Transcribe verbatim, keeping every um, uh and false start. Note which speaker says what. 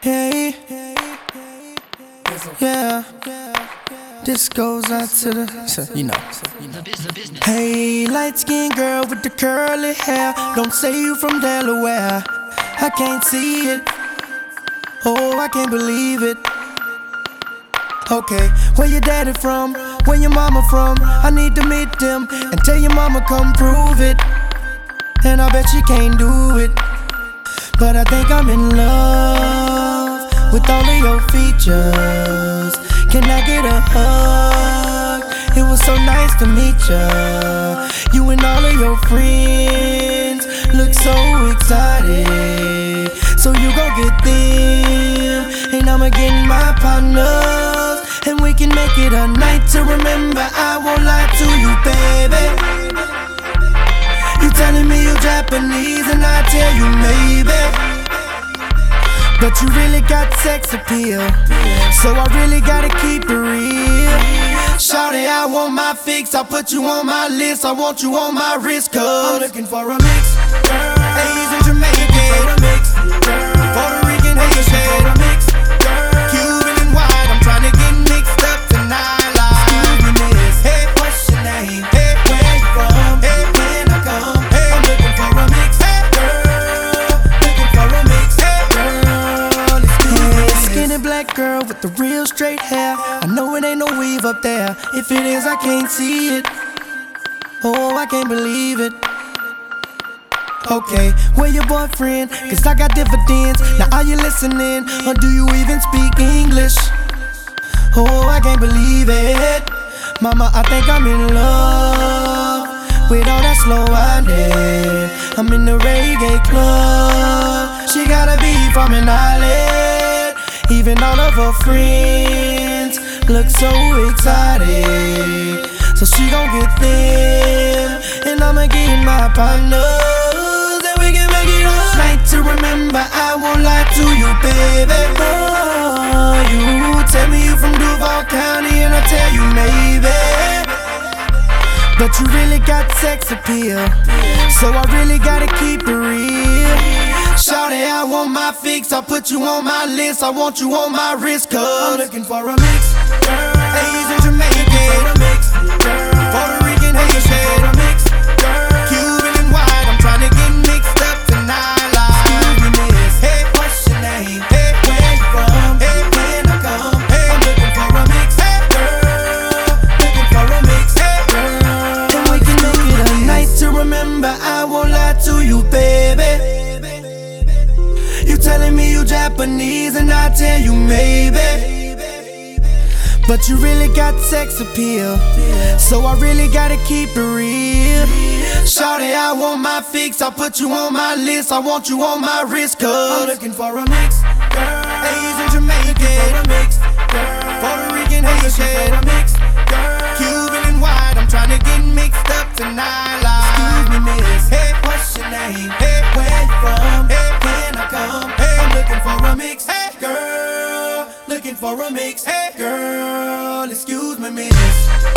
Speaker 1: Hey, yeah, this goes out to the, you know. Hey, light-skinned girl with the curly hair, don't say you from Delaware. I can't see it, oh, I can't believe it. Okay, where your daddy from? Where your mama from? I need to meet them and tell your mama come prove it. And I bet she can't do it, but I think I'm in love with all of your features. Can I get a hug? It was so nice to meet ya. You and all of your friends look so excited, so you gon' get them, and I'ma get my partners, and we can make it a night to remember. I won't lie to you, baby. You telling me you're Japanese and I tell you maybe, but you really got sex appeal, so I really gotta keep it real. Shawty, I want my fix, I'll put you on my list. I want you on my wrist, cause I'm looking for a mix, girl. Asian, Jamaican, mix, girl. Puerto Rican, Haitian, mix, girl. Cuban and white, I'm trying to get mixed up tonight. Like, excuse me, miss, hey, what's your name? Hey, where you from? Hey, when I come? Hey, I'm looking for a mix, hey, girl. Looking for a mix, hey, girl. Excuse me, skinny black girl with the real straight hair. I know it ain't no weave up there. If it is, I can't see it. Oh, I can't believe it. Okay, where your boyfriend? Cause I got dividends. Now are you listening? Or do you even speak English? Oh, I can't believe it. Mama, I think I'm in love with all that slow winding. I'm in the reggae club. She gotta be from an island. Even all of her friends look so excited, so she gon' get them, and I'ma get my partners, and we can make it a night to remember. I won't lie to you, baby. Oh, you tell me you from Duval County and I tell you maybe, but you really got sex appeal, so I really gotta keep it real. Shawty, I want my fix, I'll put you on my list. I want you on my wrist, cause I'm looking for a mix, girl. Asian, Jamaican, mix, girl. Puerto Rican, Haitian, mix, girl. Cuban and white, I'm trying to get mixed up tonight. Like, excuse me, miss, hey, what's your name? Hey, where you from? Hey, when I come? Hey, I'm looking for a mix, hey, girl. Looking for a mix, hey, girl. And we can make it a night to remember. I won't lie to you, baby. You telling me you Japanese and I tell you maybe, but you really got sex appeal, so I really gotta keep it real. Shawty, I want my fix, I'll put you on my list. I want you on my wrist, cause I'm looking for a mix, girl. Asian, Jamaican, mix, girl. Puerto Rican, Haitian, mix, girl. Cuban and white, I'm trying to get mixed up tonight. Like, excuse me, miss, hey, what's your name? Hey, where you from? Hey, when I come? Hey, I'm looking for a mix, hey, girl. Looking for a mix, hey, girl. Excuse me, miss.